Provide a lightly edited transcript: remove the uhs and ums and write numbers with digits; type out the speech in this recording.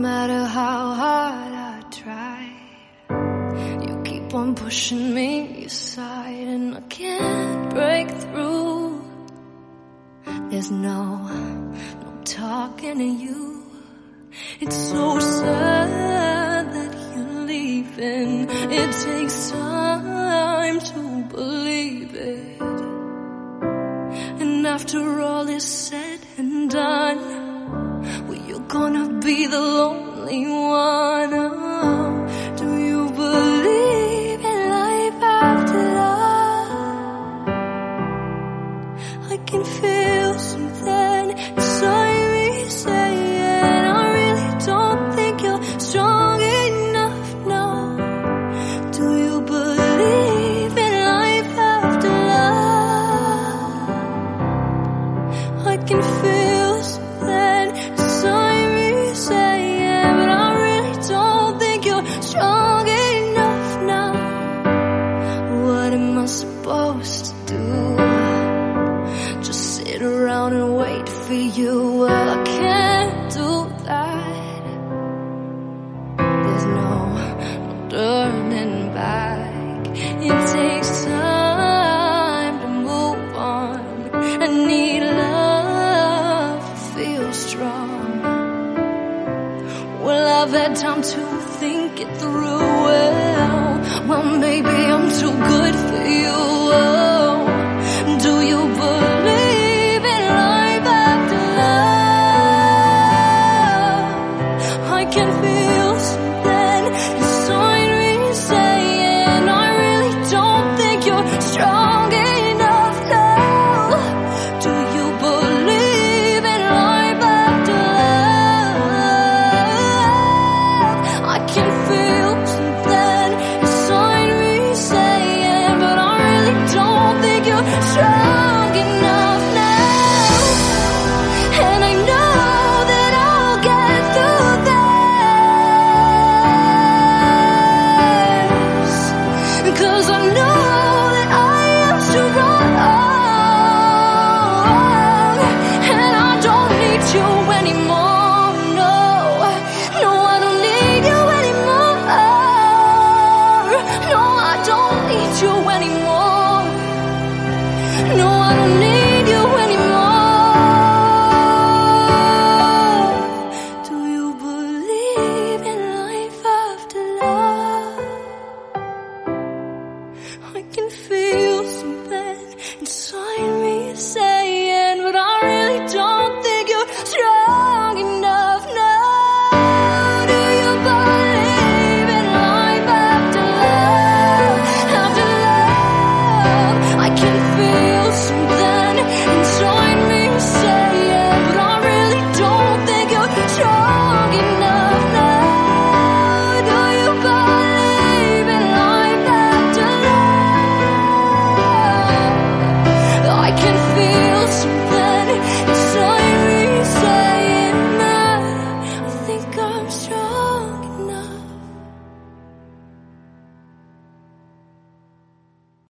matter how hard I try, you keep on pushing me aside, and I can't break through. There's no talking to you. It's so sad that you're leaving. It takes time to believe it. And after all is said and done, well, you're gonna be the lonely one. Oh, do you believe in life after love? I can feel something inside me saying, I really don't think you're strong enough now. Do you believe in life after love? I can feel something inside me saying, but I really don't think you're strong enough now. What am I supposed to do? Just sit around and wait for you? Well, I can't do that. There's no turning back. It takes time to move on. I need love to feel strong. Well, I've had time to think it through. Well, maybe I'm too good for you.